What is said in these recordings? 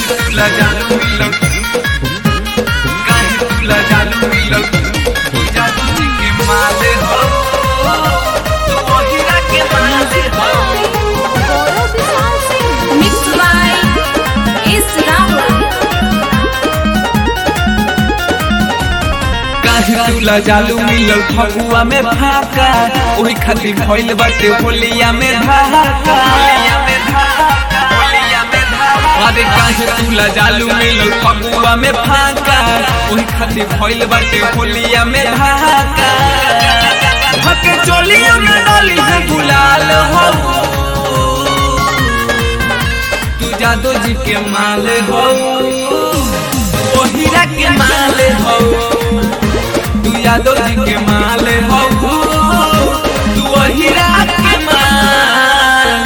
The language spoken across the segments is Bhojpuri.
तुला जादू मिलल काहे तुला जादू मिलल तू जादू जी के माले हो तू हीरा के माले हो Mixed by S. Rahul. काहे तुला जादू मिलल फगुआ में भाका ओही खातिर भइल बाटे होलिया में धाका अरे काहे तुला जादू मिलल फगुआ में भाका ओही खातिर भइल बाटे होलिया में धाका हके चोलिया में डाली है गुलाल हो तू जादू जी के माल हो ओ हीरा के माल हो तू यादव जी के माल हो तू हीरा के माल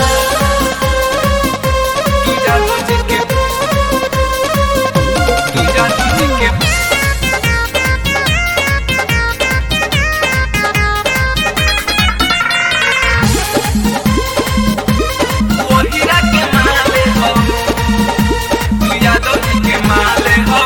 तू यादव जी के तू यादव जी के तू हीरा के माल हो तू यादव जी के माल हो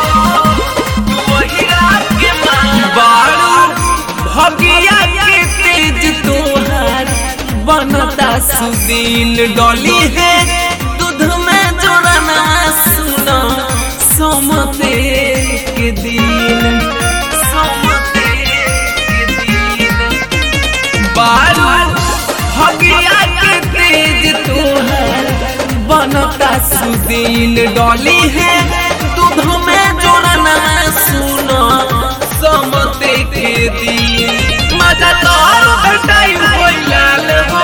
भगिया के तेज तोहार बनता सुदीन डोली है दूध में जोड़ना सुनो सोमते के दिन सोमते के दिन बारू भगिया के तेज तोहार बनता सुदीन डोली है दूध में जोड़ना सुनो सोमते के दिन मजा तोर बेटाई होइलाल हो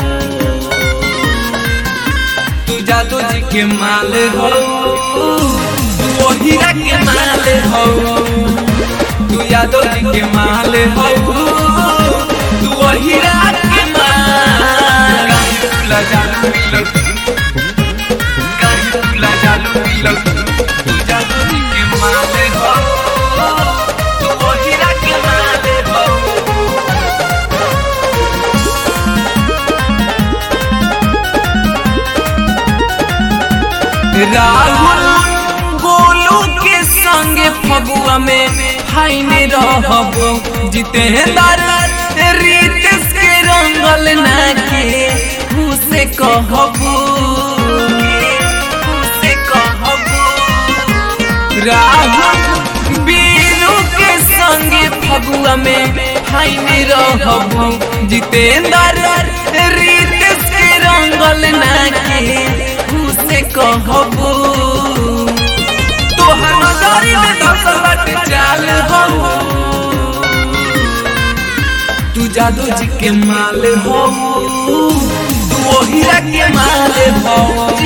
तू जादू जी के माल हो तू हीरा के माल हो तू यादव जी के माल हो तू हीरा के माल तुला जादू मिलल काहे तुला जादू मिलल तू जादू जी के माल हो राहुल गोलू के संगे फगुआ में फाइन रहबो जितेंद्र रीतिस के रंगल ना के उसे कहबो राहुल बीरू के संगे फगुआ में फाइन रहबो जितेंद्र रीतिस के रंगल ना के से कहबो तोहर नजरी में धसल बाटे चाल हो तू जादू जी के माल हो तू हीरा के माल हो।